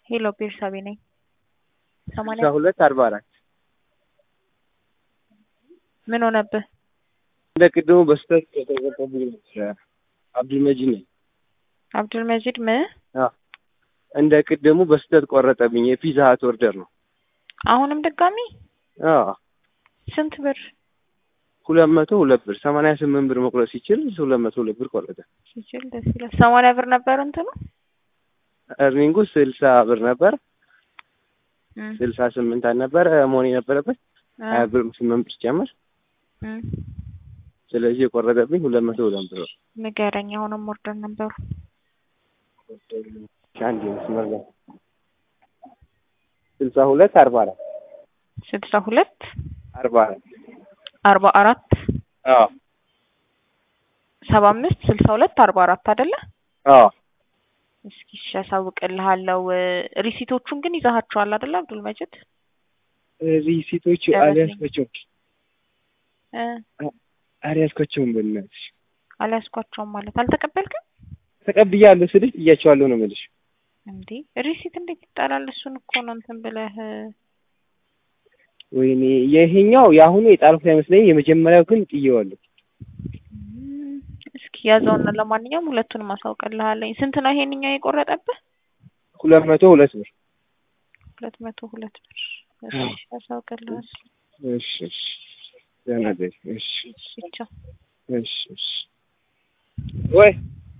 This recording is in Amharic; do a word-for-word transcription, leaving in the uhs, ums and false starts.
ሄሎ ቤርሳቤ ነኝ። ሰማንያ ስልሳ ሁለት አርባ አራት ምን ሆነብህ? እንደ ቅድሙ በስተት ከተቆረጠብኝ አብዱል መጂድ ነኝ። አብዱል መጂድ ምን? አዎ እንደ ቅድሙ በስተት ቆረጠብኝ። የፒዛ ሀት ኦርደር ነው። አሁንም ድጋሚ? አዎ ስንት ብር? ሁለት መቶ ሁለት ብር ሰማንያ ስምንት ብር መቁረጥ ሲችል ሁለት መቶ ሁለት ብር ቆረጠ። ሲችል ደስ ይላል። ሰማንያ ብር ነበር እንትኑ እርኒንጉ ስልሳ ብር ነበር። ስልሳ ስምንት አልነበረ መሆን የነበረበት ሀያ ብር ስምንት ብር ጨመር። ስለዚህ የቆረጠብኝ ሁለት መቶ ሁለት ብር። ንገረኝ አሁንም ኦርደር ነበሩ። አንድ መስመር ላይ ስልሳ ሁለት አርባ አራት ስልሳ ሁለት አርባ አራት አርባ አራት አዎ ሰባ አምስት ስልሳ ሁለት አርባ አራት አይደለ? አዎ እስኪ እሺ አሳውቅልሃለሁ። ሪሲቶቹን ግን ይዛሃቸዋል አይደለ አብዱል መጂድ? ሪሲቶቹ አልያዝኳቸውም እ አልያዝኳቸውም። በእናትሽ አልያዝኳቸውም ማለት አልተቀበልክም? ተቀብያለሁ ስልሽ ጥያቸዋለሁ ነው የምልሽ። እንዴ ሪሲት እንዴት ይጣላል? እሱን እኮ ነው እንትን ብለህ ወይኔ ይሄኛው የአሁኑ የጣልኩት አይመስለኝም። የመጀመሪያው ግን ጥዬዋለሁ። እስኪ ያዘውና ለማንኛውም ሁለቱንም አሳውቅልሃለሁ። ስንት ነው ይሄንኛው የቆረጠብህ? ሁለት መቶ ሁለት ብር ሁለት መቶ ሁለት ብር። እሺ አሳውቅልሃለሁ። እሺ እሺ ደህና ነኝ። እሺ እሺ ቻው። እሺ እሺ ወይ